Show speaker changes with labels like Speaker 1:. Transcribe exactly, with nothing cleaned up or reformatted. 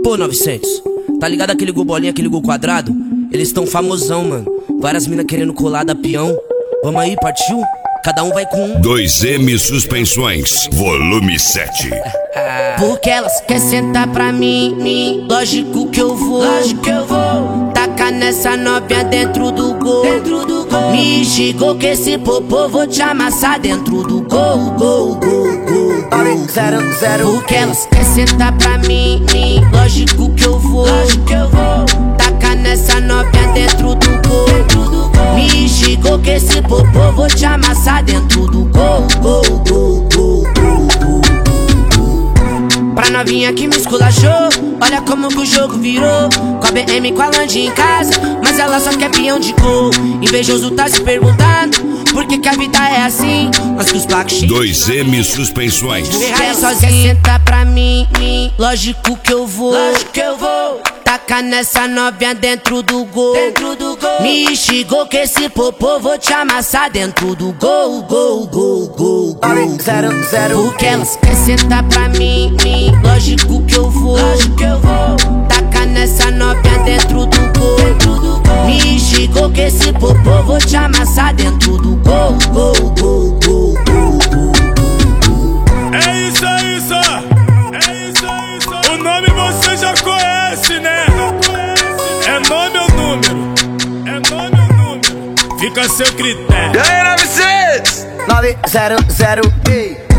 Speaker 1: Pô, novecentos, tá ligado aquele gol bolinha, aquele gol quadrado? Eles tão famosão, mano. Várias minas querendo colar da peão. Vamos aí, partiu? Cada um vai com um.
Speaker 2: dois M Suspensões, volume sete.
Speaker 1: Porque elas querem sentar pra mim, mim. Lógico que eu vou, lógico que eu vou. Tacar nessa novinha dentro do gol, dentro do gol. Me xingou que esse popô vou te amassar dentro do gol, gol, gol, gol, gol.
Speaker 3: Zero, zero.
Speaker 1: Porque elas querem sentar pra mim, mim. Lógico que eu vou, lógico que eu vou. Tacar nessa novinha dentro do gol, dentro do gol. Me xingou que esse popô vou te amassar dentro do gol, gol, gol, gol, gol, gol. Pra novinha que me esculachou, olha como que o jogo virou. Com a B M, com a Land em casa, mas ela só quer peão de gol. Invejoso tá se perguntando por que que a vida é assim. Mas que os placos cheios
Speaker 2: dois M Suspensões.
Speaker 1: ela sozinha senta pra mim, mim. Lógico que eu vou, lógico que eu vou. Tacar nessa novinha dentro do gol, dentro do gol. Me xingou que esse popô vou te amassar dentro do gol, gol, gol, gol, gol.
Speaker 3: Zero, zero.
Speaker 1: Porque elas querem sentar pra mim, mim. Lógico que eu vou, lógico que eu vou. Tacar nessa novinha dentro do gol, dentro do gol. Me xingou que esse popô vou te amassar dentro do gol, gol, gol, gol, gol, gol.
Speaker 4: É isso, é isso, é isso, é isso. O nome você já conhece, né? É nome ou número? É nome ou número? Fica a seu critério.
Speaker 3: E aí, novecentos? nove zero zero. Ei.